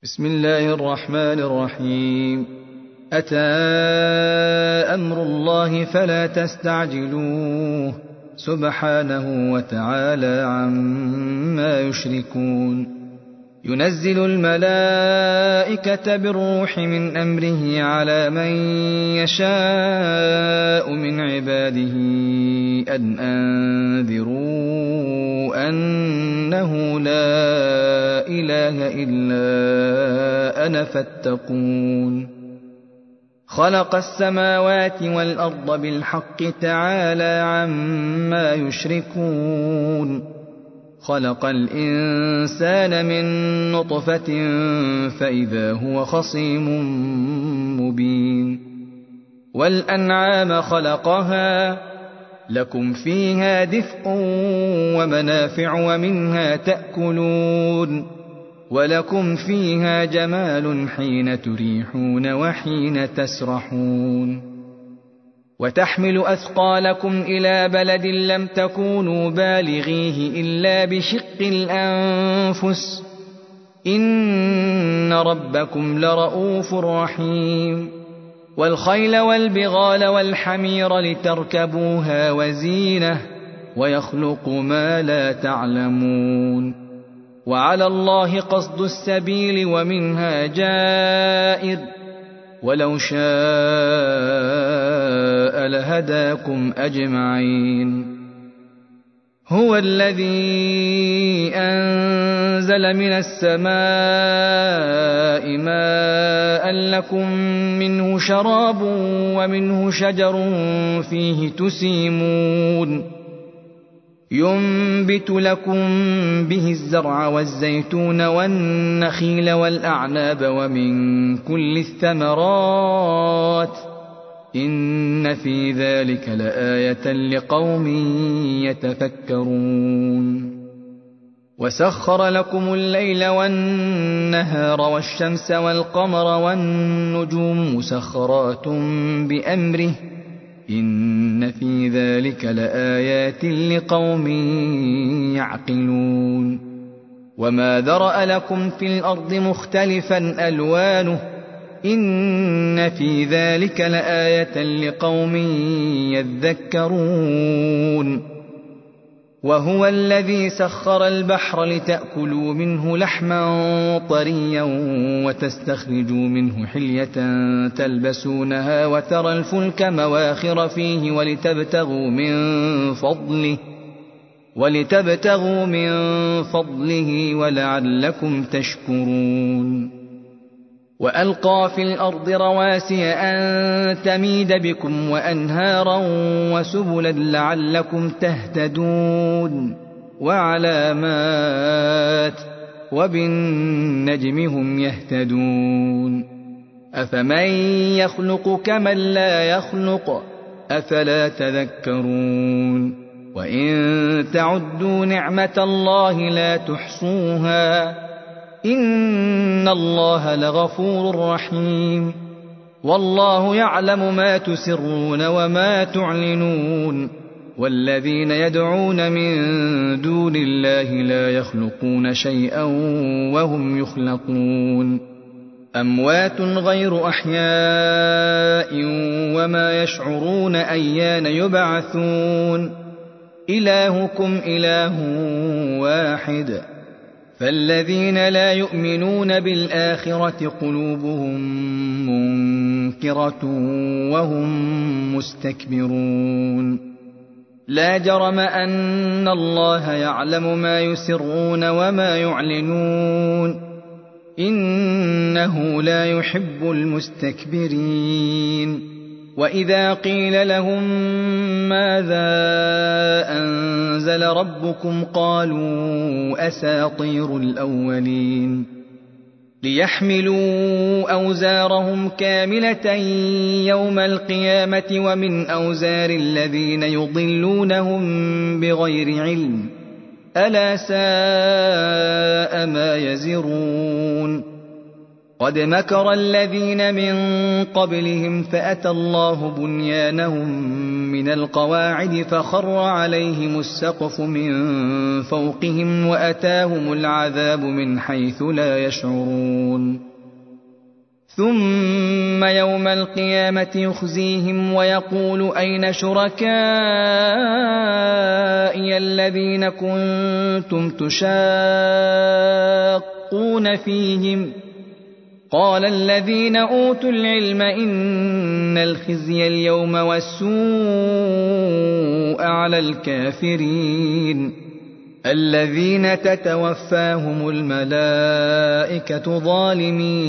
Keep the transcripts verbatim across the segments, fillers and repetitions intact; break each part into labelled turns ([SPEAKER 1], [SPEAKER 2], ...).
[SPEAKER 1] بسم الله الرحمن الرحيم. أتى أمر الله فلا تستعجلوه سبحانه وتعالى عما يشركون. ينزل الملائكة بالروح من أمره على من يشاء من عباده أن أنذروا أنه لا إله إلا أنا فاتقون. خلق السماوات والأرض بالحق تعالى عما يشركون. خلق الإنسان من نطفة فإذا هو خصيم مبين. والأنعام خلقها لكم فيها دفء ومنافع ومنها تأكلون ولكم فيها جمال حين تريحون وحين تسرحون. وتحمل أثقالكم إلى بلد لم تكونوا بالغيه إلا بشق الأنفس إن ربكم لرؤوف رحيم. والخيل والبغال والحمير لتركبوها وزينة ويخلق ما لا تعلمون. وعلى الله قصد السبيل ومنها جائر ولو شاء لهداكم أجمعين. هو الذي أنزل من السماء ماء لكم منه شراب ومنه شجر فيه تسيمون. ينبت لكم به الزرع والزيتون والنخيل والأعناب ومن كل الثمرات إن في ذلك لآية لقوم يتفكرون. وسخر لكم الليل والنهار والشمس والقمر والنجوم مسخرات بأمره إن في ذلك لآيات لقوم يعقلون. وما ذرأ لكم في الأرض مختلفا ألوانه إن في ذلك لآية لقوم يذكرون. وهو الذي سخر البحر لتأكلوا منه لحما طريا وتستخرجوا منه حلية تلبسونها وترى الفلك مواخر فيه ولتبتغوا من فضله ولتبتغوا من فضله ولعلكم تشكرون. وألقى في الأرض رواسي أن تميد بكم وأنهارا وسبلا لعلكم تهتدون. وعلامات وبالنجم هم يهتدون. أفمن يخلق كمن لا يخلق أفلا تذكرون. وإن تعدوا نعمة الله لا تحصوها إن الله لغفور رحيم. والله يعلم ما تسرون وما تعلنون. والذين يدعون من دون الله لا يخلقون شيئا وهم يخلقون. أموات غير أحياء وما يشعرون أيان يبعثون. إلهكم إله واحد فالذين لا يؤمنون بالآخرة قلوبهم منكرة وهم مستكبرون. لا جرم أن الله يعلم ما يسرون وما يعلنون إنه لا يحب المستكبرين. وإذا قيل لهم ماذا أنزل ربكم قالوا أساطير الأولين. ليحملوا أوزارهم كاملة يوم القيامة ومن أوزار الذين يضلونهم بغير علم ألا ساء ما يزرون. قد مكر الذين من قبلهم فأتى الله بنيانهم من القواعد فخر عليهم السقف من فوقهم وأتاهم العذاب من حيث لا يشعرون ثم يوم القيامة يخزيهم ويقول أين شركائي الذين كنتم تشاقون فيهم قال الذين أوتوا العلم إن الخزي اليوم والسوء على الكافرين الذين تتوفاهم الملائكة ظالمي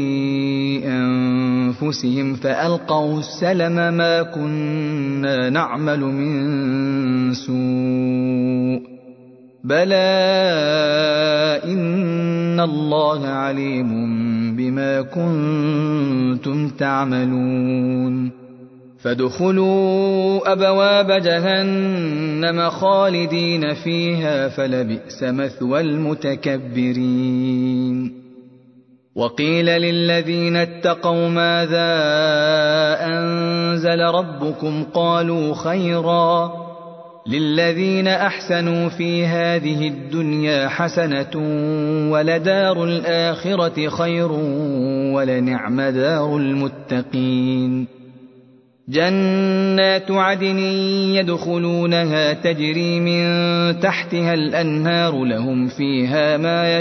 [SPEAKER 1] أنفسهم فألقوا السلم ما كنا نعمل من سوء بلى إن الله عليم بما كنتم تعملون فادخلوا أبواب جهنم خالدين فيها فلبئس مثوى المتكبرين وقيل للذين اتقوا ماذا أنزل ربكم قالوا خيرا للذين أحسنوا في هذه الدنيا حسنة ولدار الآخرة خير ولنعم دار المتقين جنات عدن يدخلونها تجري من تحتها الأنهار لهم فيها ما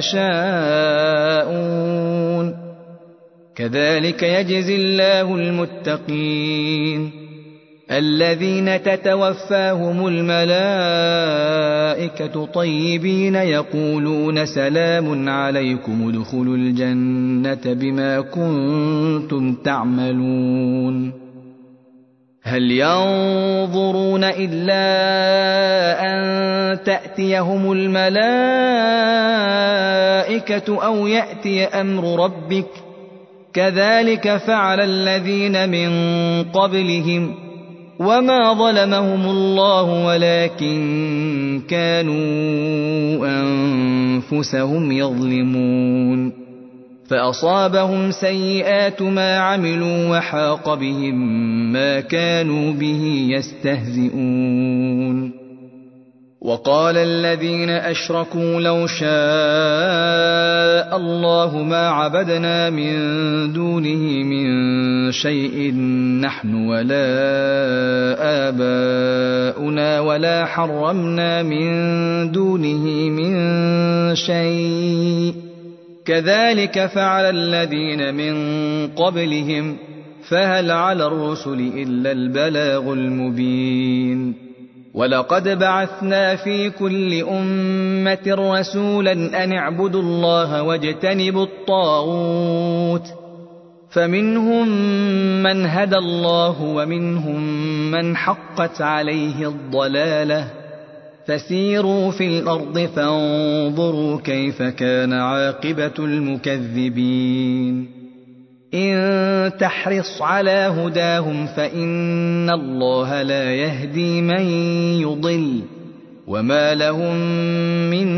[SPEAKER 1] يشاءون كذلك يجزي الله المتقين الذين تتوفاهم الملائكة طيبين يقولون سلام عليكم ادخلوا الجنة بما كنتم تعملون هل ينظرون إلا أن تأتيهم الملائكة أو يأتي أمر ربك كذلك فعل الذين من قبلهم وما ظلمهم الله ولكن كانوا أنفسهم يظلمون فأصابهم سيئات ما عملوا وحاق بهم ما كانوا به يستهزئون وقال الذين أشركوا لو شاء الله ما عبدنا من دونه من شيء نحن ولا آباؤنا ولا حرمنا من دونه من شيء كذلك فعل الذين من قبلهم فهل على الرسل إلا البلاغ المبين ولقد بعثنا في كل أمة رسولا أن اعبدوا الله واجتنبوا الطاغوت فمنهم من هدى الله ومنهم من حقت عليه الضلالة فسيروا في الأرض فانظروا كيف كان عاقبة المكذبين إن تحرص على هداهم فإن الله لا يهدي من يضل وما لهم من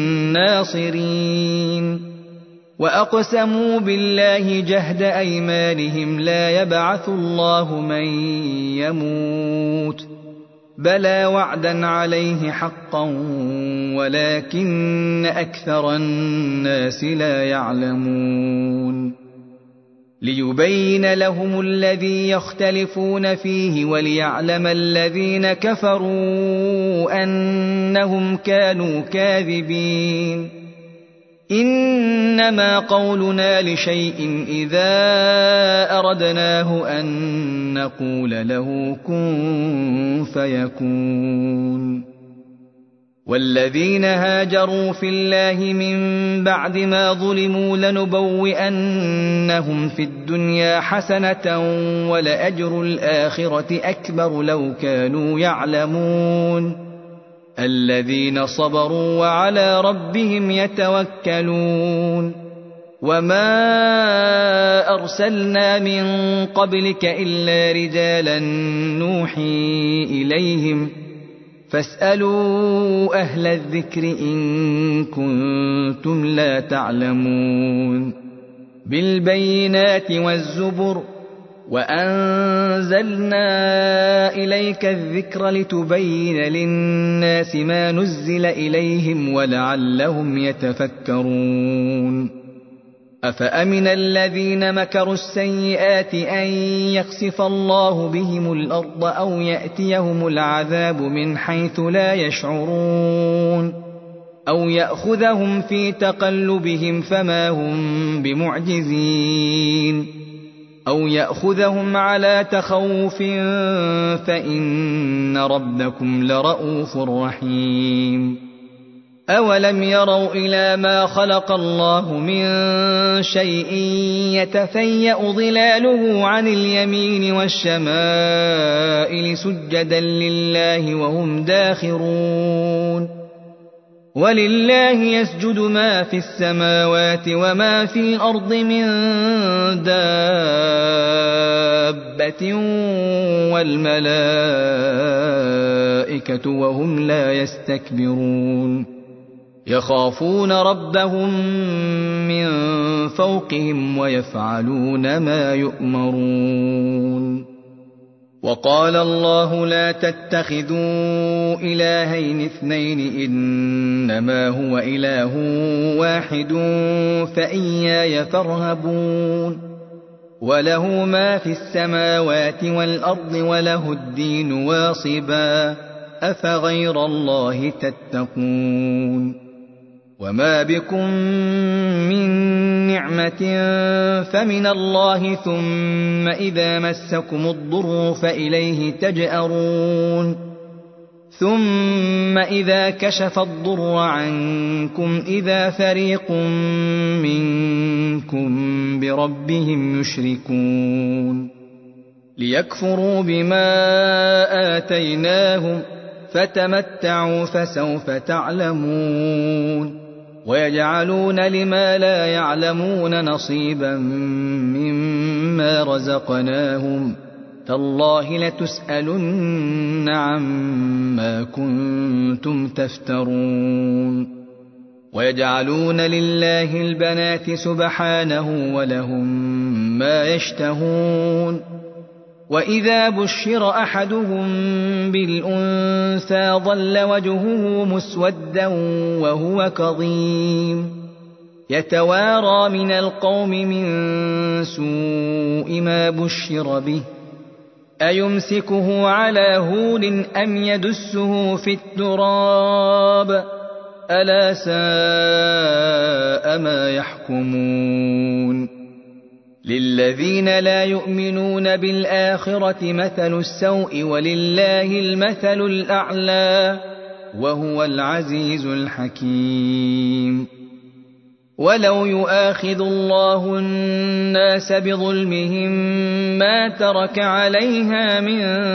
[SPEAKER 1] ناصرين وأقسموا بالله جهد أيمانهم لا يبعث الله من يموت بلى وعدا عليه حقا ولكن أكثر الناس لا يعلمون ليبين لهم الذي يختلفون فيه وليعلم الذين كفروا أنهم كانوا كاذبين إنما قولنا لشيء إذا أردناه أن نقول له كن فيكون والذين هاجروا في الله من بعد ما ظلموا لنبوئنهم في الدنيا حسنة ولأجر الآخرة أكبر لو كانوا يعلمون الذين صبروا وعلى ربهم يتوكلون وما أرسلنا من قبلك إلا رجالا نوحي إليهم فاسألوا أهل الذكر إن كنتم لا تعلمون بالبينات والزبر وأنزلنا إليك الذكر لتبين للناس ما نزل إليهم ولعلهم يتفكرون أفأمن الذين مكروا السيئات أن يخسف الله بهم الأرض أو يأتيهم العذاب من حيث لا يشعرون أو يأخذهم في تقلبهم فما هم بمعجزين أو يأخذهم على تخوف فإن ربكم لرءوف رحيم أولم يروا إلى ما خلق الله من شيء يتفيأ ظلاله عن اليمين والشمائل سجدا لله وهم داخرون ولله يسجد ما في السماوات وما في الأرض من دابة والملائكة وهم لا يستكبرون يخافون ربهم من فوقهم ويفعلون ما يؤمرون وقال الله لا تتخذوا إلهين اثنين إنما هو إله واحد فإياي فارهبون وله ما في السماوات والأرض وله الدين واصبا أفغير الله تتقون وما بكم من نعمة فمن الله ثم إذا مسكم الضر فإليه تجأرون ثم إذا كشف الضر عنكم إذا فريق منكم بربهم يشركون ليكفروا بما آتيناهم فتمتعوا فسوف تعلمون ويجعلون لما لا يعلمون نصيبا مما رزقناهم تالله لتسألن عما كنتم تفترون ويجعلون لله البنات سبحانه ولهم ما يشتهون وإذا بشر أحدهم بالأنثى ظل وجهه مسودا وهو كظيم يتوارى من القوم من سوء ما بشر به أيمسكه على هون أم يدسه في التراب ألا ساء ما يحكمون للذين لا يؤمنون بالآخرة مثل السوء ولله المثل الأعلى وهو العزيز الحكيم ولو يؤاخذ الله الناس بظلمهم ما ترك عليها من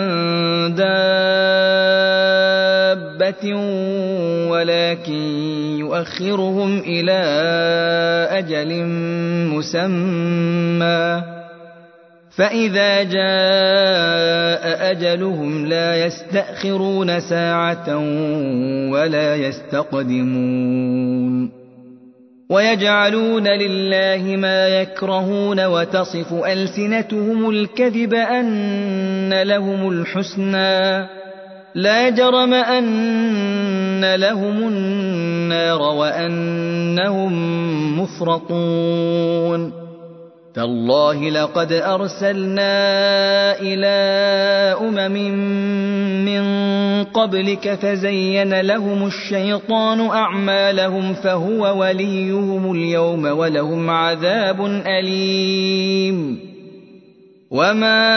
[SPEAKER 1] دابة ولكن يؤخرهم إلى أجل مسمى فإذا جاء أجلهم لا يستأخرون ساعة ولا يستقدمون ويجعلون لله ما يكرهون وتصف ألسنتهم الكذب أن لهم الحسنى لا جرم أن لهم النار وأنهم مفرطون تالله لقد أرسلنا إلى أمم من قبلك فزين لهم الشيطان أعمالهم فهو وليهم اليوم ولهم عذاب أليم وما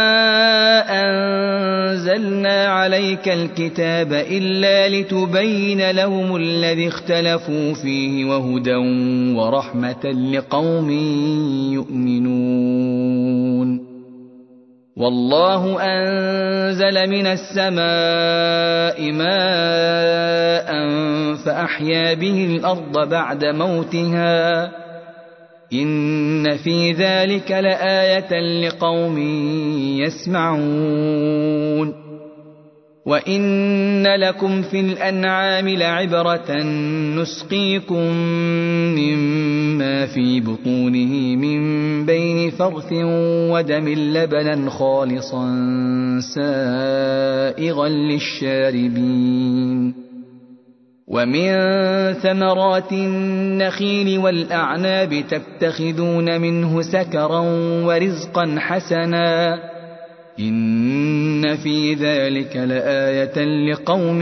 [SPEAKER 1] أنزلنا عليك الكتاب إلا لتبين لهم الذي اختلفوا فيه وهدى ورحمة لقوم يؤمنون والله أنزل من السماء ماء فأحيا به الأرض بعد موتها إن في ذلك لآية لقوم يسمعون وإن لكم في الأنعام لعبرة نسقيكم مما ما في بطونه من بين فرث ودم لبنا خالصا سائغا للشاربين ومن ثمرات النخيل والأعناب تتخذون منه سكرا ورزقا حسنا إن في ذلك لآية لقوم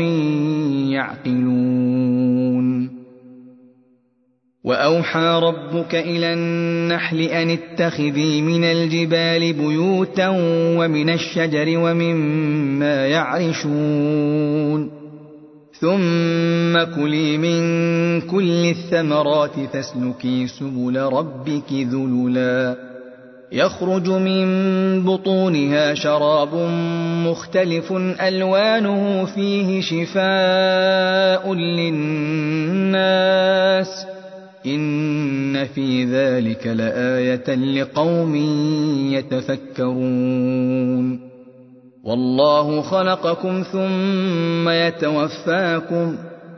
[SPEAKER 1] يعقلون وأوحى ربك إلى النحل أن اتخذي من الجبال بيوتا ومن الشجر ومما يعرشون ثم كلي من كل الثمرات فاسلكي سبل ربك ذللا يخرج من بطونها شراب مختلف ألوانه فيه شفاء للناس إن في ذلك لآية لقوم يتفكرون والله خلقكم ثم يتوفاكم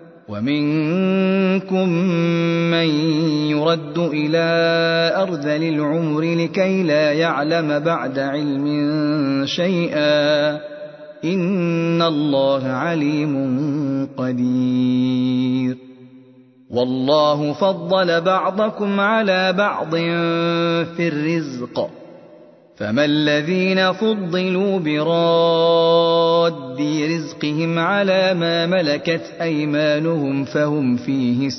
[SPEAKER 1] ومنكم من يرد إلى أرذل العمر لكي لا يعلم بعد علم شيئا إن الله عليم قدير والله فضل بعضكم على بعض في الرزق فما الذين فضلوا براد رزقهم على ما ملكت أيمانهم فهم فيه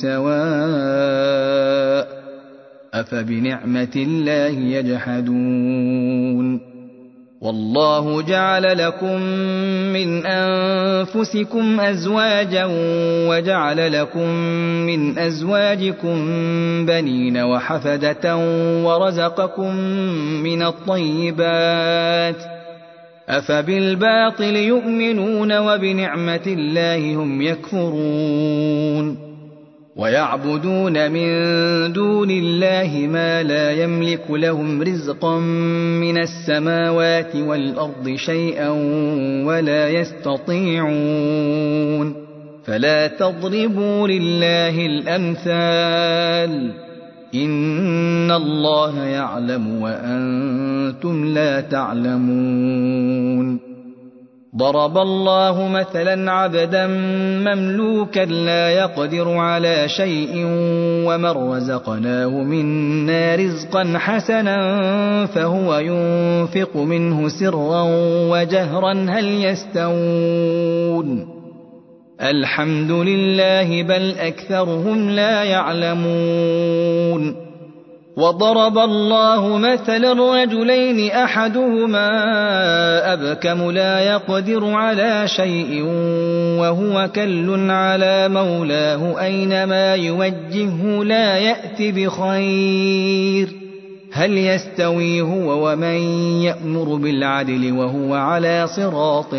[SPEAKER 1] سواء أفبنعمة الله يجحدون والله جعل لكم من أنفسكم أزواجا وجعل لكم من أزواجكم بنين وحفدة ورزقكم من الطيبات أفبالباطل يؤمنون وبنعمة الله هم يكفرون ويعبدون من دون الله ما لا يملك لهم رزقا من السماوات والأرض شيئا ولا يستطيعون فلا تضربوا لله الأمثال إن الله يعلم وأنتم لا تعلمون ضرب الله مثلا عبدا مملوكا لا يقدر على شيء ومن رزقناه منا رزقا حسنا فهو ينفق منه سرا وجهرا هل يستوون الحمد لله بل أكثرهم لا يعلمون وضرب الله مثلا رجلين أحدهما أبكم لا يقدر على شيء وهو كل على مولاه أينما يوجهه لا يأت بخير هل يستوي هو ومن يأمر بالعدل وهو على صراط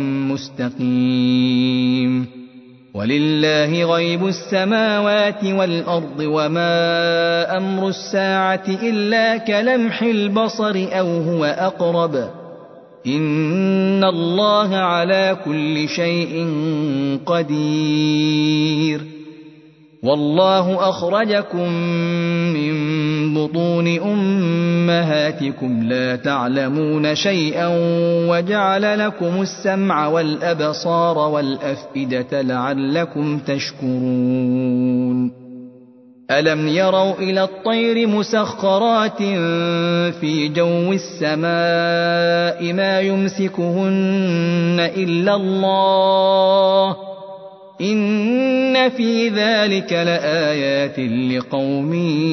[SPEAKER 1] مستقيم ولله غيب السماوات والأرض وما أمر الساعة إلا كلمح البصر أو هو أقرب إن الله على كل شيء قدير والله أخرجكم من بطون أمهاتكم لا تعلمون شيئا وجعل لكم السمع والأبصار والأفئدة لعلكم تشكرون ألم يروا إلى الطير مسخرات في جو السماء ما يمسكهن إلا الله إن في ذلك لآيات لقوم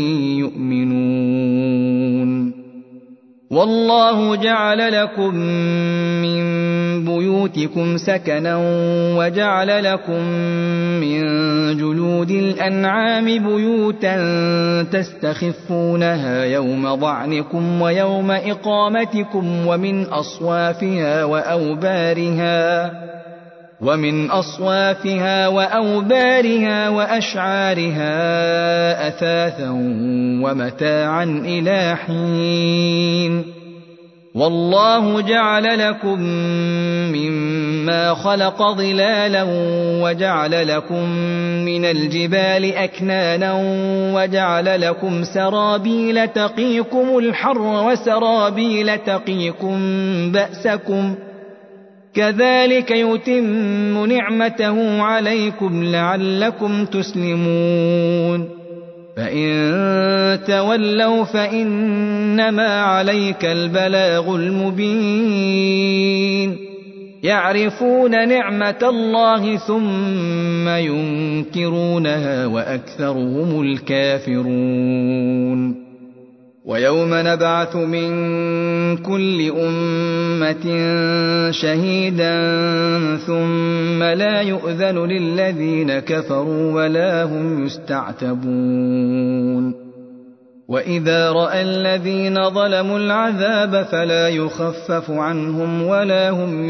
[SPEAKER 1] يؤمنون والله جعل لكم من بيوتكم سكنا وجعل لكم من جلود الأنعام بيوتا تستخفونها يوم ضعنكم ويوم إقامتكم ومن أصوافها وأوبارها ومن أصوافها وأوبارها وأشعارها أثاثا ومتاعا إلى حين والله جعل لكم من ما خلق ظلالا وجعل لكم من الجبال أكنانا وجعل لكم سرابيل تقيكم الحر وسرابيل تقيكم بأسكم كذلك يتم نعمته عليكم لعلكم تسلمون فإن تولوا فإنما عليك البلاغ المبين يعرفون نعمة الله ثم ينكرونها وأكثرهم الكافرون ويوم نبعث من كل أمة شهيدا ثم لا يؤذن للذين كفروا ولا هم يستعتبون وإذا رأى الذين ظلموا العذاب فلا يخفف عنهم ولا هم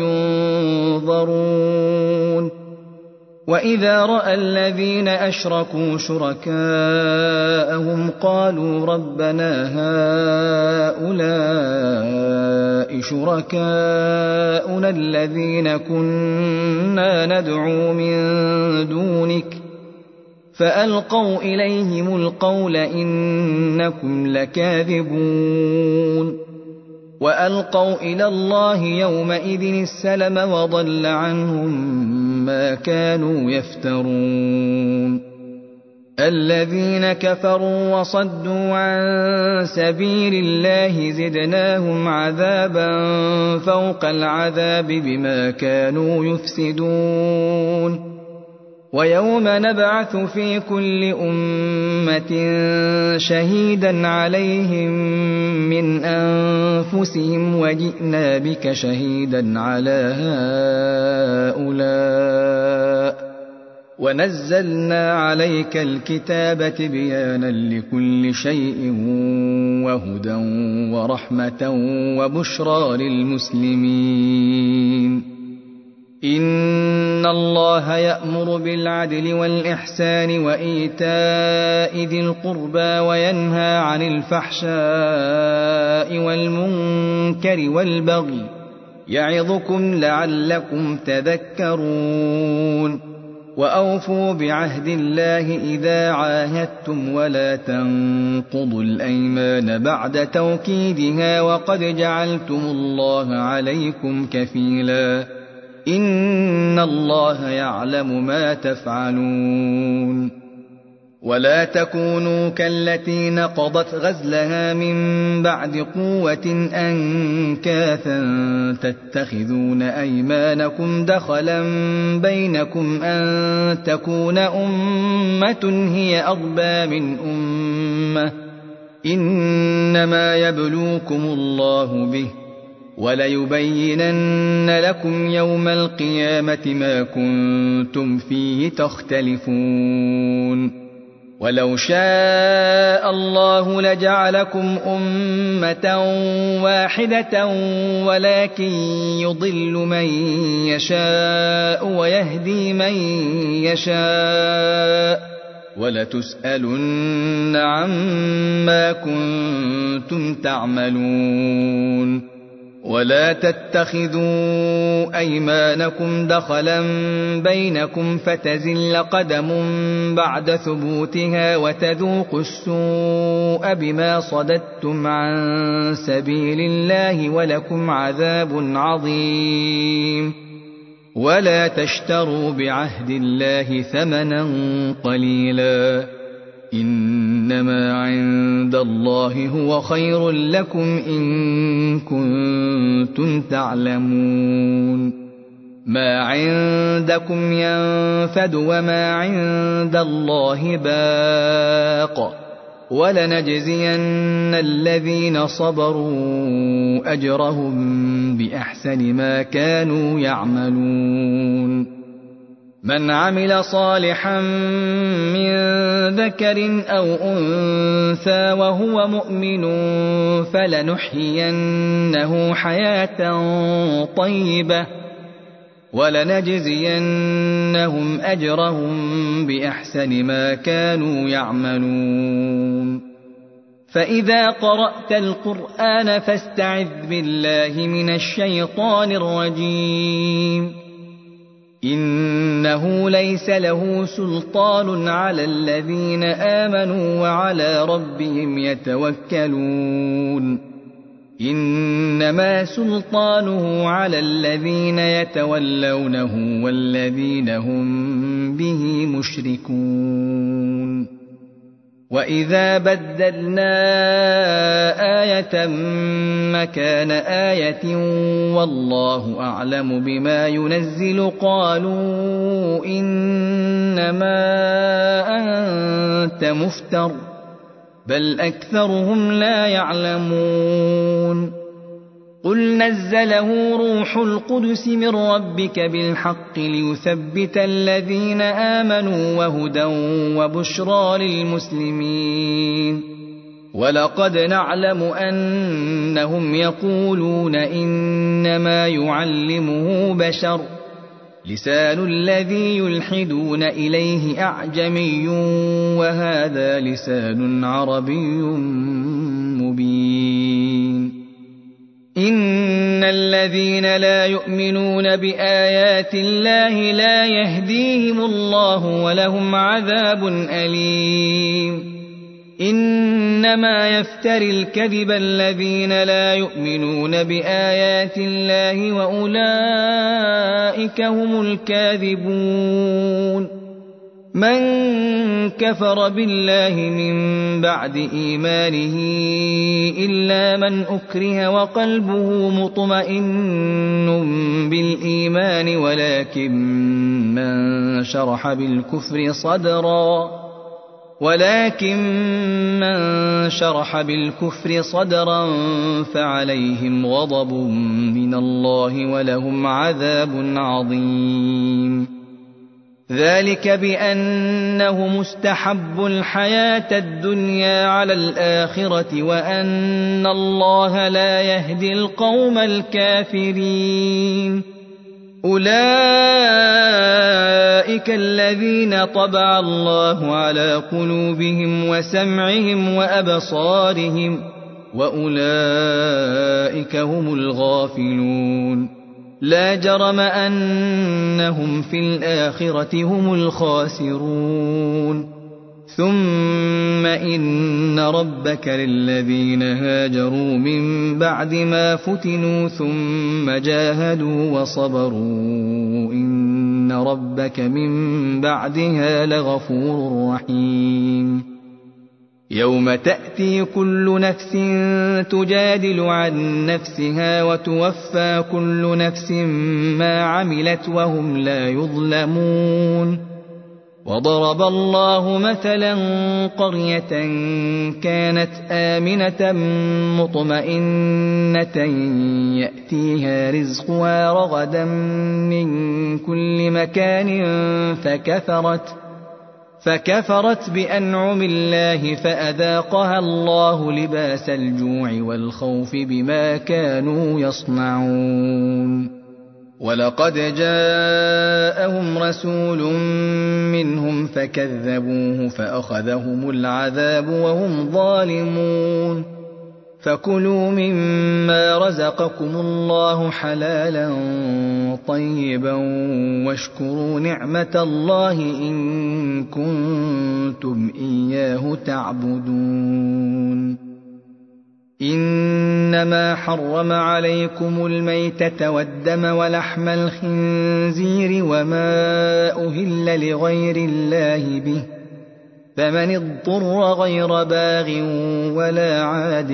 [SPEAKER 1] ينظرون وإذا رأى الذين أشركوا شركاءهم قالوا ربنا هؤلاء شركاؤنا الذين كنا ندعو من دونك فألقوا إليهم القول إنكم لكاذبون وألقوا إلى الله يومئذ السلم وضل عنهم ما كانوا يفترون الذين كفروا وصدوا عن سبيل الله زدناهم عذابا فوق العذاب بما كانوا يفسدون ويوم نبعث في كل أمة شهيدا عليهم من أنفسهم وجئنا بك شهيدا على هؤلاء ونزلنا عليك الكتاب تبيانا لكل شيء وهدى ورحمة وبشرى للمسلمين إن الله يأمر بالعدل والإحسان وإيتاء ذي القربى وينهى عن الفحشاء والمنكر والبغي يعظكم لعلكم تذكرون وأوفوا بعهد الله إذا عاهدتم ولا تنقضوا الأيمان بعد توكيدها وقد جعلتم الله عليكم كفيلا إن الله يعلم ما تفعلون ولا تكونوا كالتي نقضت غزلها من بعد قوة أنكاثا تتخذون أيمانكم دخلا بينكم أن تكون أمة هي أربى من أمة إنما يبلوكم الله به وليبينن لكم يوم القيامة ما كنتم فيه تختلفون ولو شاء الله لجعلكم أمة واحدة ولكن يضل من يشاء ويهدي من يشاء ولتسألن عما كنتم تعملون ولا تتخذوا أيمانكم دخلا بينكم فتزل قدم بعد ثبوتها وتذوقوا السوء بما صددتم عن سبيل الله ولكم عذاب عظيم ولا تشتروا بعهد الله ثمنا قليلا إنما عند الله هو خير لكم إن كنتم تعلمون ما عندكم ينفد وما عند الله باق ولنجزين الذين صبروا أجرهم بأحسن ما كانوا يعملون من عمل صالحا من ذكر أو أنثى وهو مؤمن فلنحيينه حياة طيبة ولنجزينهم أجرهم بأحسن ما كانوا يعملون فإذا قرأت القرآن فاستعذ بالله من الشيطان الرجيم إنه ليس له سلطان على الذين آمنوا وعلى ربهم يتوكلون إنما سلطانه على الذين يتولونه والذين هم به مشركون وإذا بدلنا آية مكان آية والله أعلم بما ينزل قالوا إنما أنت مفتر بل أكثرهم لا يعلمون قل نزله روح القدس من ربك بالحق ليثبت الذين آمنوا وهدى وبشرى للمسلمين ولقد نعلم أنهم يقولون إنما يعلمه بشر لسان الذي يلحدون إليه أعجمي وهذا لسان عربي مبين إن الذين لا يؤمنون بآيات الله لا يهديهم الله ولهم عذاب أليم إنما يفتري الكذب الذين لا يؤمنون بآيات الله وأولئك هم الكاذبون من كفر بالله من بعد إيمانه إلا من أكره وقلبه مطمئن بالإيمان ولكن من شرح بالكفر صدرا ولكن من شرح بالكفر صدرا فعليهم غضب من الله ولهم عذاب عظيم ذلك بأنه مستحب الحياة الدنيا على الآخرة وأن الله لا يهدي القوم الكافرين أولئك الذين طبع الله على قلوبهم وسمعهم وأبصارهم وأولئك هم الغافلون لا جرم أنهم في الآخرة هم الخاسرون ثم إن ربك للذين هاجروا من بعد ما فتنوا ثم جاهدوا وصبروا إن ربك من بعدها لغفور رحيم يوم تأتي كل نفس تجادل عن نفسها وتوفى كل نفس ما عملت وهم لا يظلمون وضرب الله مثلا قرية كانت آمنة مطمئنة يأتيها رزقها رغدا من كل مكان فكفرت فكفرت بأنعم الله فأذاقها الله لباس الجوع والخوف بما كانوا يصنعون ولقد جاءهم رسول منهم فكذبوه فأخذهم العذاب وهم ظالمون فكلوا مما رزقكم الله حلالا طيبا واشكروا نعمة الله إن كنتم إياه تعبدون إنما حرم عليكم الميتة والدم ولحم الخنزير وما أهل لغير الله به فمن اضطر غير باغ ولا عاد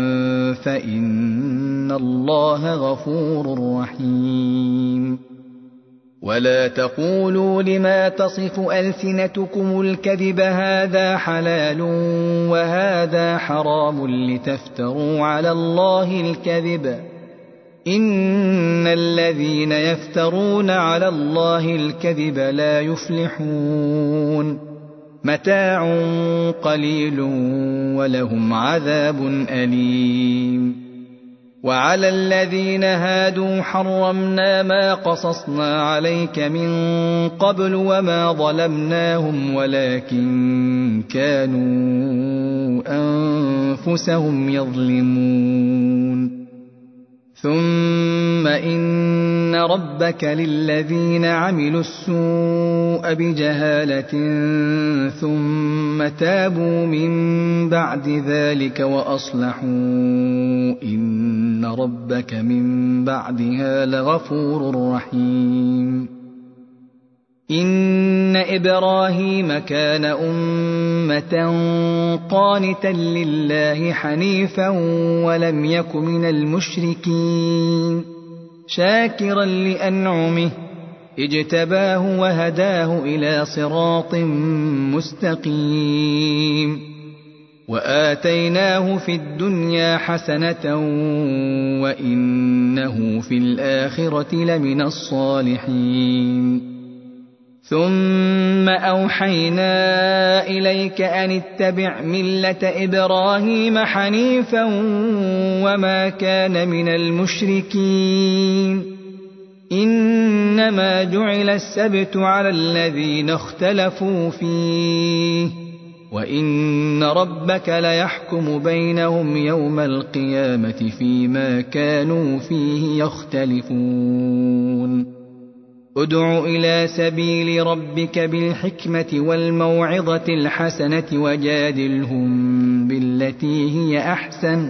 [SPEAKER 1] فإن الله غفور رحيم ولا تقولوا لما تصف ألسنتكم الكذب هذا حلال وهذا حرام لتفتروا على الله الكذب إن الذين يفترون على الله الكذب لا يفلحون متاع قليل ولهم عذاب أليم وعلى الذين هادوا حرمنا ما قصصنا عليك من قبل وما ظلمناهم ولكن كانوا أنفسهم يظلمون ثم إن إن ربك للذين عملوا السوء بجهالة ثم تابوا من بعد ذلك وأصلحوا إن ربك من بعدها لغفور رحيم إن إبراهيم كان أمة قانتا لله حنيفا ولم يك من المشركين شاكرا لأنعمه اجتباه وهداه إلى صراط مستقيم وآتيناه في الدنيا حسنة وإنه في الآخرة لمن الصالحين ثم أوحينا إليك أن اتبع ملة إبراهيم حنيفا وما كان من المشركين إنما جعل السبت على الذين اختلفوا فيه وإن ربك ليحكم بينهم يوم القيامة فيما كانوا فيه يختلفون ادع إلى سبيل ربك بالحكمة والموعظة الحسنة وجادلهم بالتي هي أحسن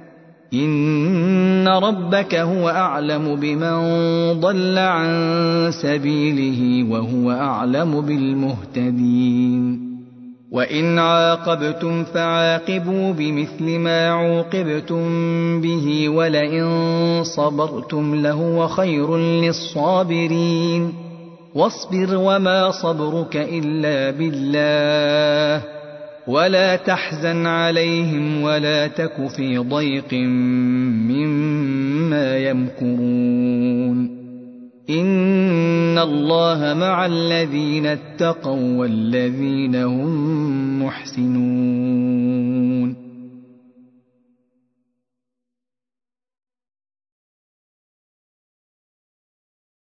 [SPEAKER 1] إن ربك هو أعلم بمن ضل عن سبيله وهو أعلم بالمهتدين وإن عاقبتم فعاقبوا بمثل ما عوقبتم به ولئن صبرتم لهو خير للصابرين واصبر وما صبرك إلا بالله ولا تحزن عليهم ولا تك في ضيق مما يمكرون إن الله مع الذين اتقوا والذين هم محسنون